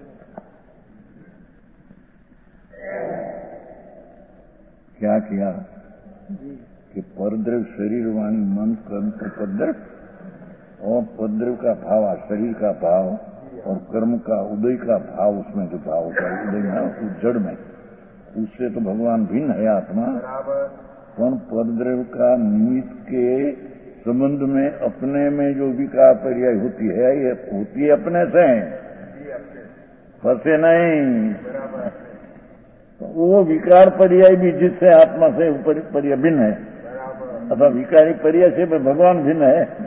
क्या किया कि परद्रव्य शरीर वाणी मन कर्म का परद्रव्य, और परद्रव्य का भाव शरीर का भाव, और कर्म का उदय का भाव, उसमें जो भाव होता है उदय में उस जड़ में, उससे तो भगवान भिन्न है आत्मा, पर परद्रव्य का निमित्त के संबंध में अपने में जो विकार पर्याय होती है, ये होती है अपने से, फंसे नहीं। तो वो विकार पर्याय भी जिससे आत्मा से पर्याय भिन्न है, अथवा विकारी पर्याय से भगवान भिन्न है।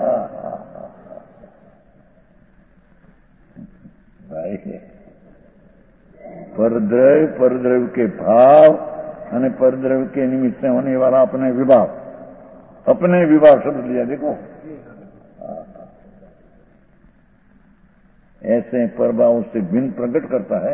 परद्रव्य परद्रव्य के भाव और परद्रव्य के निमित्त से होने वाला अपने विभाव, अपने विभाव शब्द लिया देखो, ऐसे प्रभाव से भिन्न प्रकट करता है।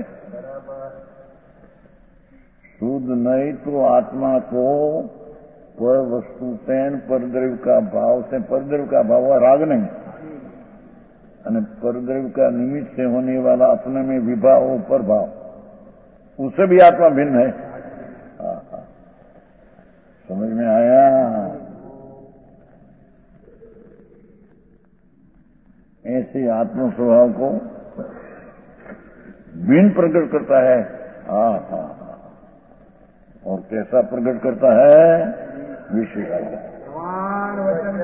शुद्ध नहीं तो आत्मा को पर वस्तु से परद्रव्य का भाव से, परद्रव्य का भाव राग नहीं, और परद्रव्य का निमित्त से होने वाला अपने में विभाव पर भाव, उससे भी आत्मा भिन्न है। समझ में आया? ऐसे आत्म स्वभाव को भिन्न प्रकट करता है। हाँ हाँ हाँ, और कैसा प्रकट करता है? विषय